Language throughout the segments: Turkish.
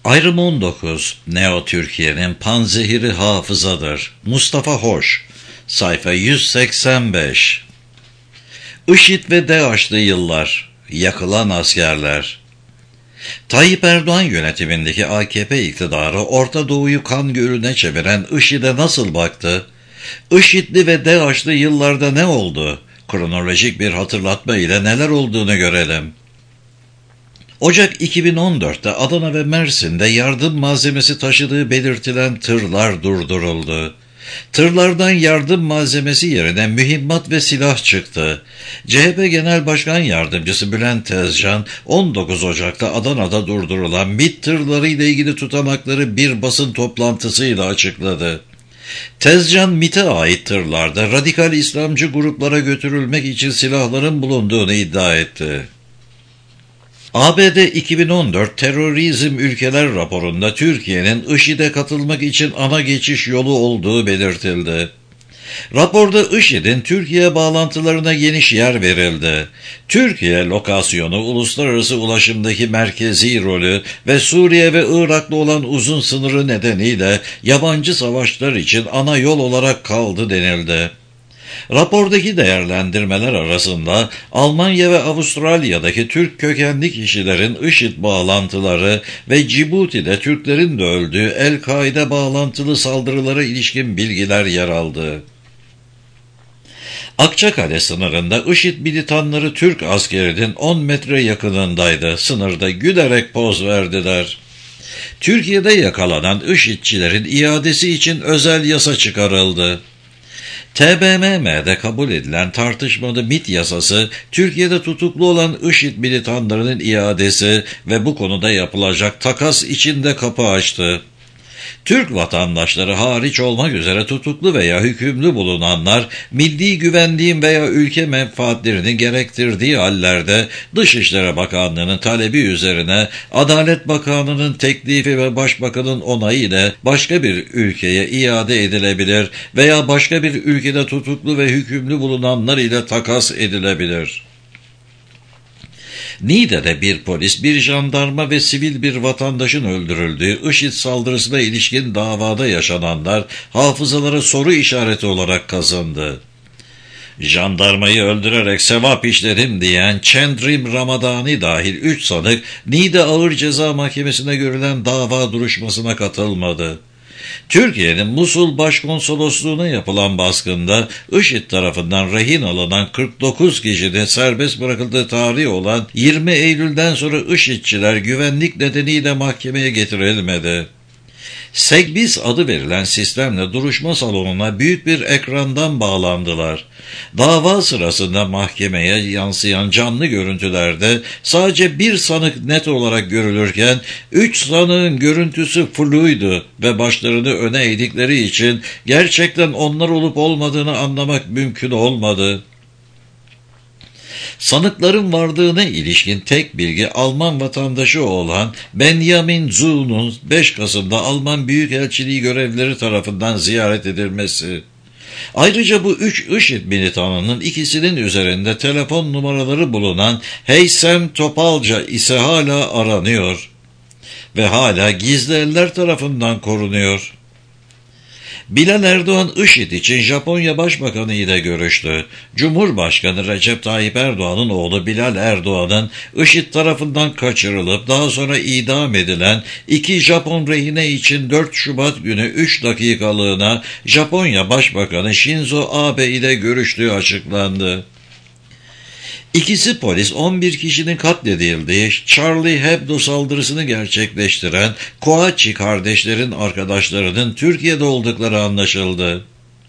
Ayrım 19. Neo Türkiye'nin panzehiri hafızadır. Mustafa Hoş. Sayfa 185. IŞİD ve DAEŞ'li yıllar. Yakılan askerler. Tayyip Erdoğan yönetimindeki AKP iktidarı Orta Doğu'yu kan gölüne çeviren IŞİD'e nasıl baktı? IŞİD'li ve DAEŞ'li yıllarda ne oldu? Kronolojik bir hatırlatma ile neler olduğunu görelim. Ocak 2014'te Adana ve Mersin'de yardım malzemesi taşıdığı belirtilen tırlar durduruldu. Tırlardan yardım malzemesi yerine mühimmat ve silah çıktı. CHP Genel Başkan Yardımcısı Bülent Tezcan, 19 Ocak'ta Adana'da durdurulan MİT tırları ile ilgili tutanakları bir basın toplantısıyla açıkladı. Tezcan, MİT'e ait tırlarda radikal İslamcı gruplara götürülmek için silahların bulunduğunu iddia etti. ABD 2014 Terörizm Ülkeler raporunda Türkiye'nin IŞİD'e katılmak için ana geçiş yolu olduğu belirtildi. Raporda IŞİD'in Türkiye bağlantılarına geniş yer verildi. Türkiye lokasyonu, uluslararası ulaşımdaki merkezi rolü ve Suriye ve Irak'la olan uzun sınırı nedeniyle yabancı savaşlar için ana yol olarak kaldı denildi. Rapordaki değerlendirmeler arasında Almanya ve Avustralya'daki Türk kökenli kişilerin IŞİD bağlantıları ve Cibuti'de Türklerin de öldüğü El-Kaide bağlantılı saldırılara ilişkin bilgiler yer aldı. Akçakale sınırında IŞİD militanları Türk askerinin 10 metre yakınındaydı. Sınırda gülerek poz verdiler. Türkiye'de yakalanan IŞİD'çilerin iadesi için özel yasa çıkarıldı. TBMM'de kabul edilen tartışmalı MİT yasası, Türkiye'de tutuklu olan IŞİD militanlarının iadesi ve bu konuda yapılacak takas için de kapı açtı. Türk vatandaşları hariç olmak üzere tutuklu veya hükümlü bulunanlar, milli güvenliğin veya ülke menfaatlerinin gerektirdiği hallerde Dışişleri Bakanlığı'nın talebi üzerine Adalet Bakanlığı'nın teklifi ve Başbakan'ın onayı ile başka bir ülkeye iade edilebilir veya başka bir ülkede tutuklu ve hükümlü bulunanlar ile takas edilebilir. Niğde'de bir polis, bir jandarma ve sivil bir vatandaşın öldürüldüğü IŞİD saldırısına ilişkin davada yaşananlar hafızalara soru işareti olarak kazındı. Jandarmayı öldürerek sevap işledim diyen Çendrim Ramadani dahil 3 sanık Niğde Ağır Ceza Mahkemesi'ne görülen dava duruşmasına katılmadı. Türkiye'nin Musul Başkonsolosluğu'na yapılan baskında IŞİD tarafından rehin alınan 49 kişinin serbest bırakıldığı tarihi olan 20 Eylül'den sonra IŞİD'çiler güvenlik nedeniyle mahkemeye getirilmedi. Segbis adı verilen sistemle duruşma salonuna büyük bir ekrandan bağlandılar. Dava sırasında mahkemeye yansıyan canlı görüntülerde sadece bir sanık net olarak görülürken 3 sanığın görüntüsü fluydu ve başlarını öne eğdikleri için gerçekten onlar olup olmadığını anlamak mümkün olmadı. Sanıkların vardığına ilişkin tek bilgi Alman vatandaşı olan Benjamin Zu'nun 5 Kasım'da Alman Büyükelçiliği görevlileri tarafından ziyaret edilmesi. Ayrıca bu 3 IŞİD militanının ikisinin üzerinde telefon numaraları bulunan Heysem Topalca ise hala aranıyor ve hala gizli eller tarafından korunuyor. Bilal Erdoğan IŞİD için Japonya Başbakanı ile görüştü. Cumhurbaşkanı Recep Tayyip Erdoğan'ın oğlu Bilal Erdoğan'ın IŞİD tarafından kaçırılıp daha sonra idam edilen 2 Japon rehine için 4 Şubat günü 3 dakikalığına Japonya Başbakanı Shinzo Abe ile görüştüğü açıklandı. İkisi polis 11 kişinin katledildiği Charlie Hebdo saldırısını gerçekleştiren Kouachi kardeşlerin arkadaşlarının Türkiye'de oldukları anlaşıldı.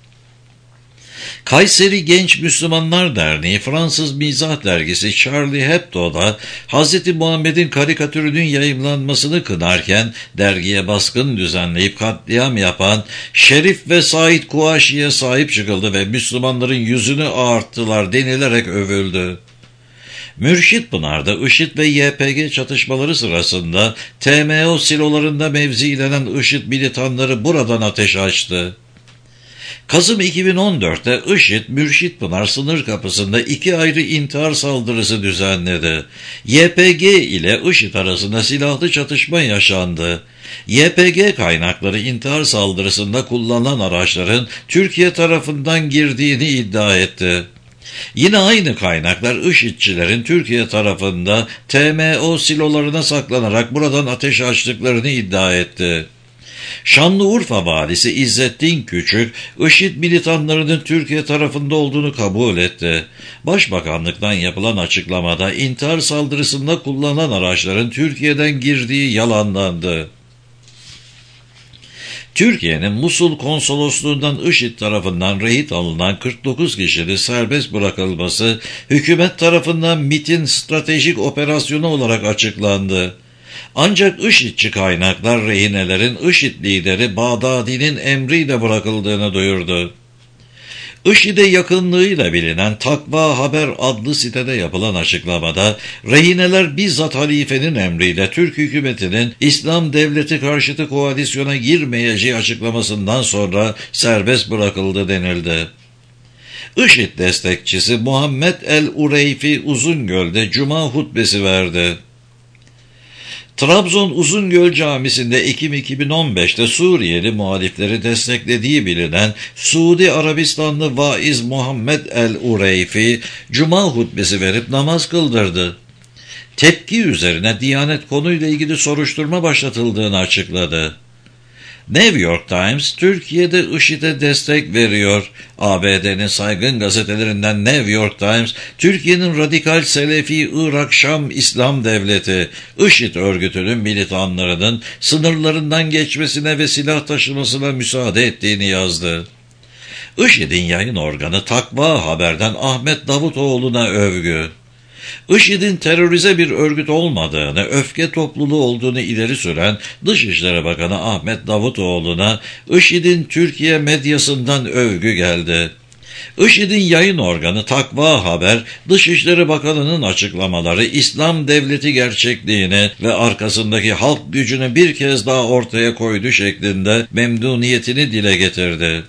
Kayseri Genç Müslümanlar Derneği Fransız mizah dergisi Charlie Hebdo'da Hz. Muhammed'in karikatürünün yayımlanmasını kınarken dergiye baskın düzenleyip katliam yapan Şerif ve Said Kouachi'ye sahip çıkıldı ve Müslümanların yüzünü ağarttılar denilerek övüldü. Mürşitpınar'da IŞİD ve YPG çatışmaları sırasında TMO silolarında mevzilenen IŞİD militanları buradan ateş açtı. Kasım 2014'te IŞİD, Mürşitpınar sınır kapısında 2 ayrı intihar saldırısı düzenledi. YPG ile IŞİD arasında silahlı çatışma yaşandı. YPG kaynakları intihar saldırısında kullanılan araçların Türkiye tarafından girdiğini iddia etti. Yine aynı kaynaklar IŞİD'çilerin Türkiye tarafında TMO silolarına saklanarak buradan ateş açtıklarını iddia etti. Şanlıurfa valisi İzzettin Küçük, IŞİD militanlarının Türkiye tarafında olduğunu kabul etti. Başbakanlıktan yapılan açıklamada intihar saldırısında kullanılan araçların Türkiye'den girdiği yalanlandı. Türkiye'nin Musul konsolosluğundan IŞİD tarafından rehin alınan 49 kişinin serbest bırakılması, hükümet tarafından MİT'in stratejik operasyonu olarak açıklandı. Ancak IŞİD'çi kaynaklar rehinelerin IŞİD lideri Bağdadi'nin emriyle bırakıldığını duyurdu. IŞİD'e yakınlığıyla bilinen Takva Haber adlı sitede yapılan açıklamada, rehineler bizzat halifenin emriyle Türk hükümetinin İslam devleti karşıtı koalisyona girmeyeceği açıklamasından sonra serbest bırakıldı denildi. IŞİD destekçisi Muhammed el-Ureyfi Uzungöl'de Cuma hutbesi verdi. Trabzon Uzungöl Camisi'nde Ekim 2015'te Suriyeli muhalifleri desteklediği bilinen Suudi Arabistanlı vaiz Muhammed el-Ureyfi, Cuma hutbesi verip namaz kıldırdı. Tepki üzerine Diyanet konuyla ilgili soruşturma başlatıldığını açıkladı. New York Times, Türkiye'de IŞİD'e destek veriyor. ABD'nin saygın gazetelerinden New York Times, Türkiye'nin radikal Selefi Irak Şam İslam Devleti, IŞİD örgütünün militanlarının sınırlarından geçmesine ve silah taşımasına müsaade ettiğini yazdı. IŞİD'in yayın organı Takva Haber'den Ahmet Davutoğlu'na övgü. IŞİD'in terörize bir örgüt olmadığını, öfke topluluğu olduğunu ileri süren Dışişleri Bakanı Ahmet Davutoğlu'na IŞİD'in Türkiye medyasından övgü geldi. IŞİD'in yayın organı Takva Haber, Dışişleri Bakanı'nın açıklamaları İslam devleti gerçekliğini ve arkasındaki halk gücünü bir kez daha ortaya koydu şeklinde memnuniyetini dile getirdi.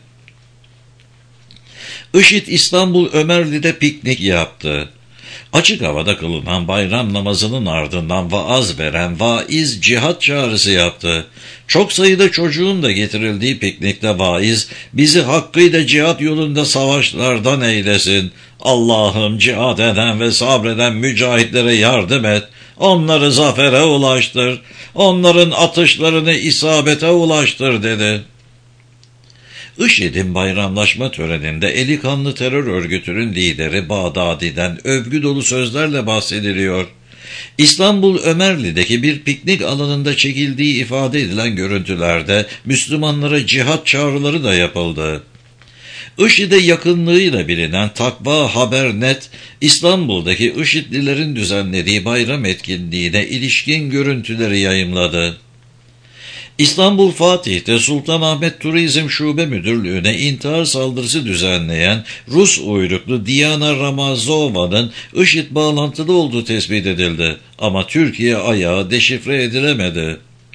IŞİD İstanbul Ömerli'de piknik yaptı. Açık havada kılınan bayram namazının ardından vaaz veren vaiz cihat çağrısı yaptı. Çok sayıda çocuğun da getirildiği piknikte vaiz, bizi hakkıyla cihat yolunda savaşlardan eylesin. Allah'ım cihat eden ve sabreden mücahitlere yardım et. Onları zafere ulaştır. Onların atışlarını isabete ulaştır dedi. IŞİD'in bayramlaşma töreninde eli kanlı terör örgütünün lideri Bağdadi'den övgü dolu sözlerle bahsediliyor. İstanbul Ömerli'deki bir piknik alanında çekildiği ifade edilen görüntülerde Müslümanlara cihat çağrıları da yapıldı. IŞİD'e yakınlığıyla bilinen Takva Haber.net, İstanbul'daki IŞİD'lilerin düzenlediği bayram etkinliğine ilişkin görüntüleri yayımladı. İstanbul Fatih'te Sultanahmet Turizm Şube Müdürlüğü'ne intihar saldırısı düzenleyen Rus uyruklu Diana Ramazova'nın IŞİD bağlantılı olduğu tespit edildi ama Türkiye ayağı deşifre edilemedi.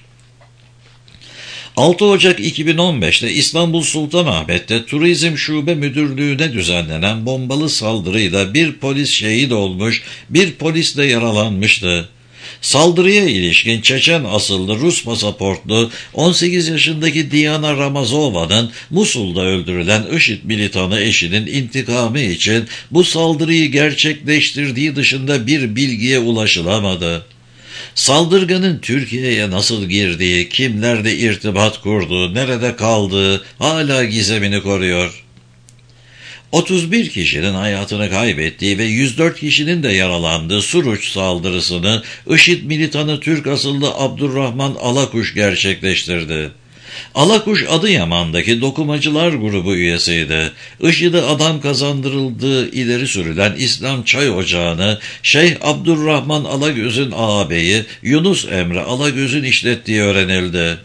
6 Ocak 2015'te İstanbul Sultanahmet'te Turizm Şube Müdürlüğü'ne düzenlenen bombalı saldırıyla bir polis şehit olmuş, bir polis de yaralanmıştı. Saldırıya ilişkin Çeçen asıllı Rus pasaportlu 18 yaşındaki Diana Ramazova'nın Musul'da öldürülen IŞİD militanı eşinin intikamı için bu saldırıyı gerçekleştirdiği dışında bir bilgiye ulaşılamadı. Saldırganın Türkiye'ye nasıl girdiği, kimlerle irtibat kurduğu, nerede kaldığı hala gizemini koruyor. 31 kişinin hayatını kaybettiği ve 104 kişinin de yaralandığı Suruç saldırısını IŞİD militanı Türk asıllı Abdurrahman Alakuş gerçekleştirdi. Alakuş Adıyaman'daki dokumacılar grubu üyesiydi. IŞİD'e adam kazandırıldığı ileri sürülen İslam Çay Ocağı'nı Şeyh Abdurrahman Alagöz'ün ağabeyi Yunus Emre Alagöz'ün işlettiği öğrenildi.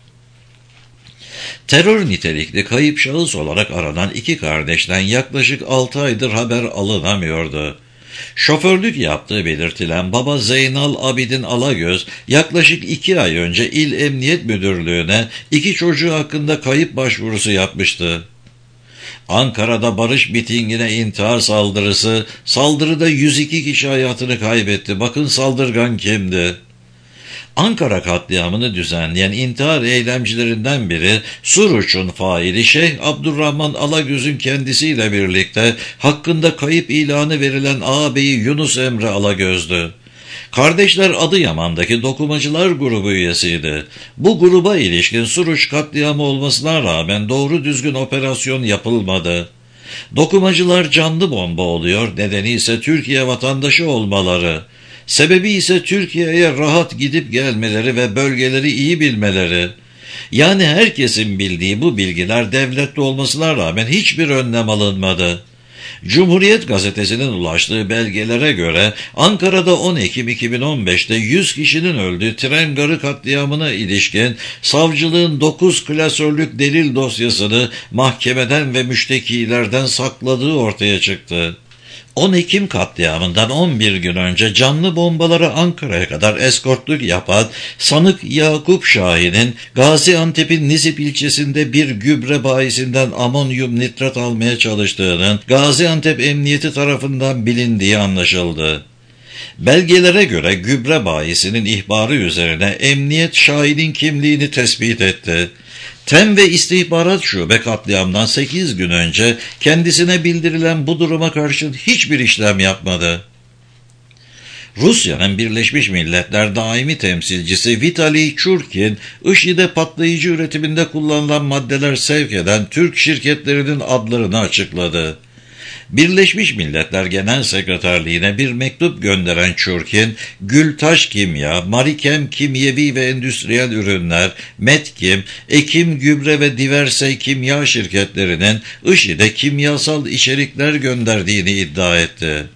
Terör nitelikli kayıp şahıs olarak aranan iki kardeşten yaklaşık 6 aydır haber alınamıyordu. Şoförlük yaptığı belirtilen baba Zeynal Abidin Alagöz yaklaşık 2 ay önce İl Emniyet Müdürlüğü'ne 2 çocuğu hakkında kayıp başvurusu yapmıştı. Ankara'da barış mitingine intihar saldırısı, saldırıda 102 kişi hayatını kaybetti. Bakın saldırgan kimdi? Ankara katliamını düzenleyen intihar eylemcilerinden biri Suruç'un faili Şeyh Abdurrahman Alagöz'ün kendisiyle birlikte hakkında kayıp ilanı verilen ağabeyi Yunus Emre Alagöz'dü. Kardeşler Adıyaman'daki dokumacılar grubu üyesiydi. Bu gruba ilişkin Suruç katliamı olmasına rağmen doğru düzgün operasyon yapılmadı. Dokumacılar canlı bomba oluyor, nedeni ise Türkiye vatandaşı olmaları. Sebebi ise Türkiye'ye rahat gidip gelmeleri ve bölgeleri iyi bilmeleri. Yani herkesin bildiği bu bilgiler devletli olmasına rağmen hiçbir önlem alınmadı. Cumhuriyet Gazetesi'nin ulaştığı belgelere göre Ankara'da 10 Ekim 2015'te 100 kişinin öldüğü tren garı katliamına ilişkin savcılığın 9 klasörlük delil dosyasını mahkemeden ve müştekilerden sakladığı ortaya çıktı. 10 Ekim katliamından 11 gün önce canlı bombaları Ankara'ya kadar eskortluk yapan sanık Yakup Şahin'in Gaziantep'in Nizip ilçesinde bir gübre bayisinden amonyum nitrat almaya çalıştığının Gaziantep Emniyeti tarafından bilindiği anlaşıldı. Belgelere göre gübre bayisinin ihbarı üzerine emniyet Şahin'in kimliğini tespit etti. Tem ve İstihbarat Şube katliamdan 8 gün önce kendisine bildirilen bu duruma karşın hiçbir işlem yapmadı. Rusya'nın Birleşmiş Milletler daimi temsilcisi Vitali Churkin, IŞİD'e patlayıcı üretiminde kullanılan maddeler sevk eden Türk şirketlerinin adlarını açıkladı. Birleşmiş Milletler Genel Sekreterliğine bir mektup gönderen Churkin, Gültaş Kimya, Marikem Kimyevi ve Endüstriyel Ürünler, Metkim, Ekim Gübre ve Diversey Kimya şirketlerinin IŞİD'e kimyasal içerikler gönderdiğini iddia etti.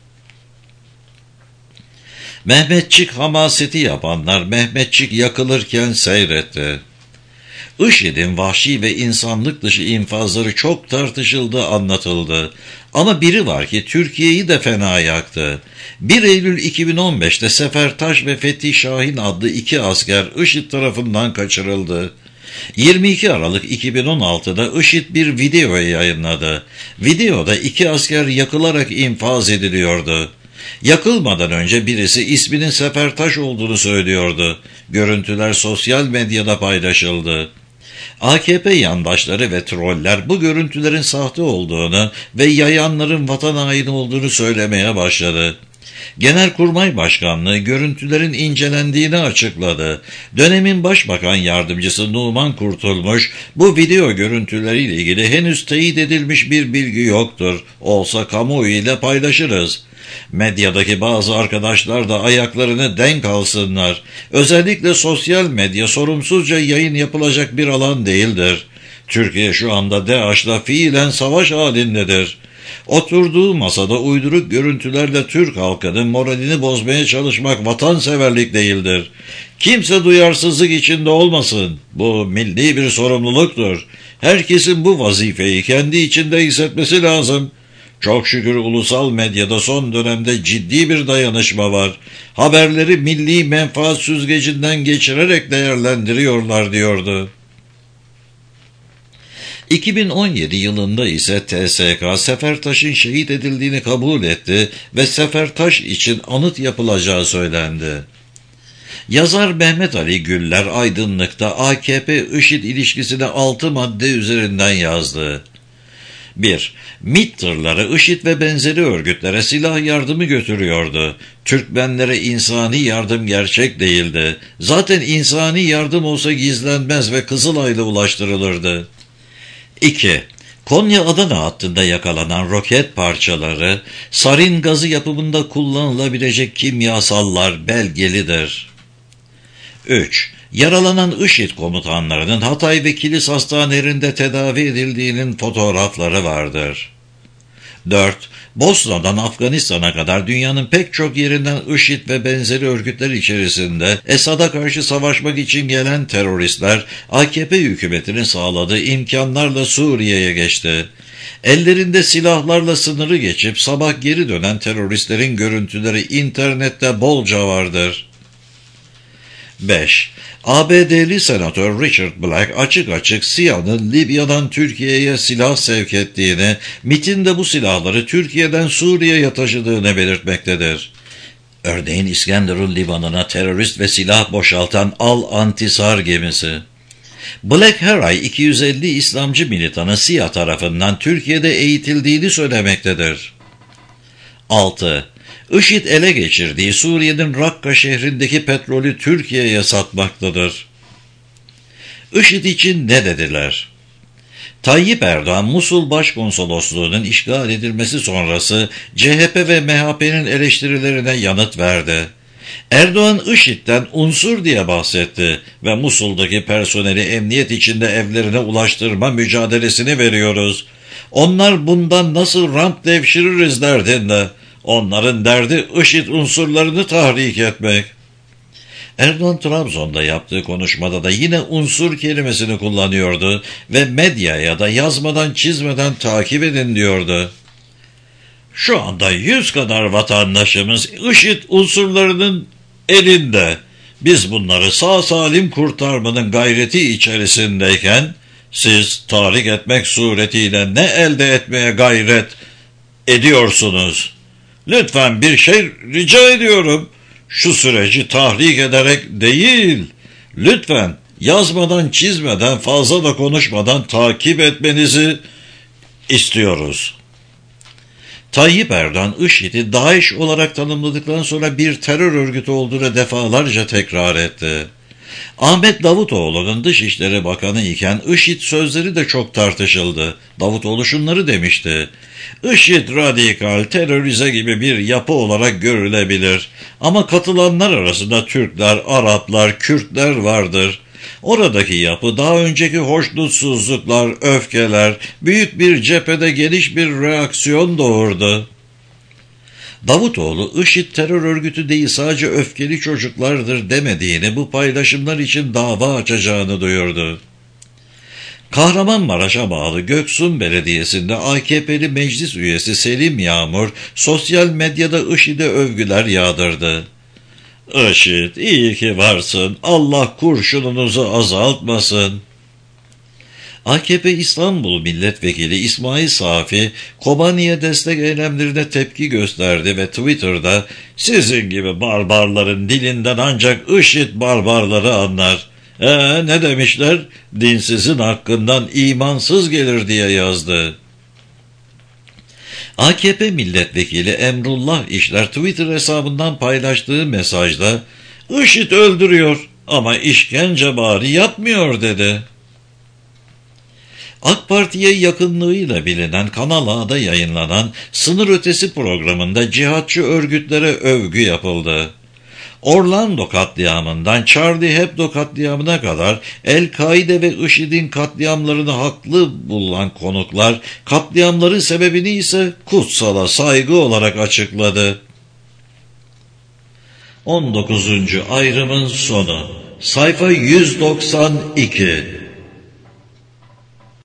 Mehmetçik hamaseti yapanlar Mehmetçik yakılırken seyretti. IŞİD'in vahşi ve insanlık dışı infazları çok tartışıldı, anlatıldı. Ama biri var ki Türkiye'yi de fena yaktı. 1 Eylül 2015'te Sefertaş ve Fethi Şahin adlı 2 asker IŞİD tarafından kaçırıldı. 22 Aralık 2016'da IŞİD bir video yayınladı. Videoda 2 asker yakılarak infaz ediliyordu. Yakılmadan önce birisi isminin Sefertaş olduğunu söylüyordu. Görüntüler sosyal medyada paylaşıldı. AKP yandaşları ve troller bu görüntülerin sahte olduğunu ve yayanların vatan haini olduğunu söylemeye başladı. Genelkurmay Başkanlığı görüntülerin incelendiğini açıkladı. Dönemin Başbakan Yardımcısı Numan Kurtulmuş, bu video görüntüleriyle ilgili henüz teyit edilmiş bir bilgi yoktur. Olsa kamuoyu ile paylaşırız. Medyadaki bazı arkadaşlar da ayaklarını denk alsınlar. Özellikle sosyal medya sorumsuzca yayın yapılacak bir alan değildir. Türkiye şu anda DAEŞ'la fiilen savaş halindedir. Oturduğu masada uyduruk görüntülerle Türk halkının moralini bozmaya çalışmak vatanseverlik değildir. Kimse duyarsızlık içinde olmasın. Bu milli bir sorumluluktur. Herkesin bu vazifeyi kendi içinde hissetmesi lazım. Çok şükür ulusal medyada son dönemde ciddi bir dayanışma var. Haberleri milli menfaat süzgecinden geçirerek değerlendiriyorlar diyordu. 2017 yılında ise TSK Sefertaş'ın şehit edildiğini kabul etti ve Sefertaş için anıt yapılacağı söylendi. Yazar Mehmet Ali Güller Aydınlık'ta AKP-IŞİD ilişkisine 6 madde üzerinden yazdı. 1. MİT tırları IŞİD ve benzeri örgütlere silah yardımı götürüyordu. Türkmenlere insani yardım gerçek değildi. Zaten insani yardım olsa gizlenmez ve Kızılay'la ulaştırılırdı. 2. Konya-Adana hattında yakalanan roket parçaları, sarin gazı yapımında kullanılabilecek kimyasallar belgelidir. 3. Yaralanan IŞİD komutanlarının Hatay ve Kilis hastanelerinde tedavi edildiğinin fotoğrafları vardır. 4. Bosna'dan Afganistan'a kadar dünyanın pek çok yerinden IŞİD ve benzeri örgütler içerisinde Esad'a karşı savaşmak için gelen teröristler AKP hükümetinin sağladığı imkanlarla Suriye'ye geçti. Ellerinde silahlarla sınırı geçip sabah geri dönen teröristlerin görüntüleri internette bolca vardır. 5. ABD'li senatör Richard Black açık açık SİHA'nın Libya'dan Türkiye'ye silah sevk ettiğini, MİT'in de bu silahları Türkiye'den Suriye'ye taşıdığını belirtmektedir. Örneğin İskenderun limanına terörist ve silah boşaltan Al-Antisar gemisi. Black her ay 250 İslamcı militanı SİHA tarafından Türkiye'de eğitildiğini söylemektedir. 6. IŞİD ele geçirdiği Suriye'nin Rakka şehrindeki petrolü Türkiye'ye satmaktadır. IŞİD için ne dediler? Tayyip Erdoğan, Musul Başkonsolosluğu'nun işgal edilmesi sonrası CHP ve MHP'nin eleştirilerine yanıt verdi. Erdoğan, IŞİD'den unsur diye bahsetti ve Musul'daki personeli emniyet içinde evlerine ulaştırma mücadelesini veriyoruz. Onlar bundan nasıl rant devşiririz derdinde. Onların derdi IŞİD unsurlarını tahrik etmek. Erdoğan Trabzon'da yaptığı konuşmada da yine unsur kelimesini kullanıyordu ve medyaya da yazmadan çizmeden takip edin diyordu. Şu anda 100 kadar vatandaşımız IŞİD unsurlarının elinde. Biz bunları sağ salim kurtarmanın gayreti içerisindeyken siz tahrik etmek suretiyle ne elde etmeye gayret ediyorsunuz? Lütfen bir şey rica ediyorum. Şu süreci tahrik ederek değil, lütfen yazmadan çizmeden fazla da konuşmadan takip etmenizi istiyoruz. Tayyip Erdoğan, IŞİD'i DAEŞ olarak tanımladıktan sonra bir terör örgütü olduğunu defalarca tekrar etti. Ahmet Davutoğlu'nun Dışişleri Bakanı iken IŞİD sözleri de çok tartışıldı. Davutoğlu şunları demişti: IŞİD radikal, terörize gibi bir yapı olarak görülebilir. Ama katılanlar arasında Türkler, Araplar, Kürtler vardır. Oradaki yapı daha önceki hoşnutsuzluklar, öfkeler, büyük bir cephede geniş bir reaksiyon doğurdu. Davutoğlu, IŞİD terör örgütü değil sadece öfkeli çocuklardır demediğini, bu paylaşımlar için dava açacağını duyurdu. Kahramanmaraş'a bağlı Göksun Belediyesi'nde AKP'li meclis üyesi Selim Yağmur sosyal medyada IŞİD'e övgüler yağdırdı. IŞİD, iyi ki varsın, Allah kurşununuzu azaltmasın. AKP İstanbul Milletvekili İsmail Safi, Kobani'ye destek eylemlerine tepki gösterdi ve Twitter'da sizin gibi barbarların dilinden ancak IŞİD barbarları anlar. Ne demişler? Dinsizin hakkından imansız gelir diye yazdı. AKP milletvekili Emrullah İşler Twitter hesabından paylaştığı mesajda IŞİD öldürüyor ama işkence bari yapmıyor dedi. AK Parti'ye yakınlığıyla bilinen Kanal A'da yayınlanan Sınır Ötesi programında cihatçı örgütlere övgü yapıldı. Orlando katliamından Charlie Hebdo katliamına kadar El-Kaide ve IŞİD'in katliamlarını haklı bulan konuklar, katliamların sebebini ise kutsala saygı olarak açıkladı. 19. ayrımın sonu. Sayfa 192.